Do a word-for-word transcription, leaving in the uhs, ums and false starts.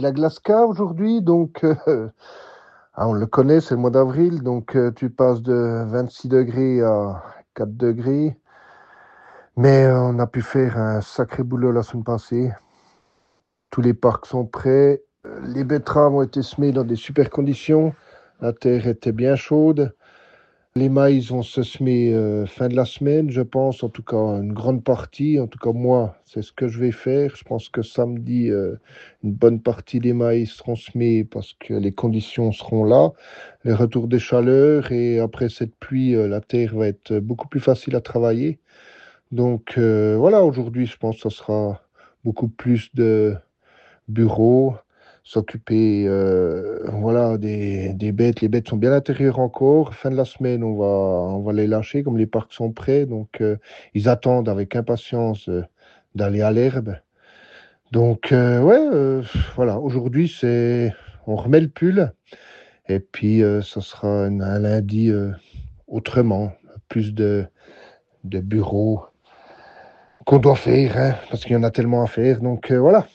la Glaska aujourd'hui, donc euh, ah, on le connaît, c'est le mois d'avril, donc euh, tu passes de vingt-six degrés à quatre degrés. Mais euh, on a pu faire un sacré boulot la semaine passée. Tous les parcs sont prêts. Euh, Les betteraves ont été semées dans des super conditions. La terre était bien chaude. Les maïs vont se semer euh, fin de la semaine, je pense, en tout cas une grande partie. En tout cas, moi, c'est ce que je vais faire. Je pense que samedi, euh, une bonne partie des maïs seront semés parce que les conditions seront là. Le retour des chaleurs et après cette pluie, euh, la terre va être beaucoup plus facile à travailler. Donc euh, voilà, aujourd'hui, je pense que ce sera beaucoup plus de bureaux, s'occuper euh, voilà, des, des bêtes. Les bêtes sont bien à l'intérieur encore. Fin de la semaine, on va, on va les lâcher, comme les parcs sont prêts. Donc, euh, ils attendent avec impatience euh, d'aller à l'herbe. Donc, euh, ouais, euh, voilà, aujourd'hui, c'est, on remet le pull. Et puis, euh, ça sera un, un lundi euh, autrement. Plus de, de bureaux qu'on doit faire, hein, parce qu'il y en a tellement à faire. Donc, euh, voilà.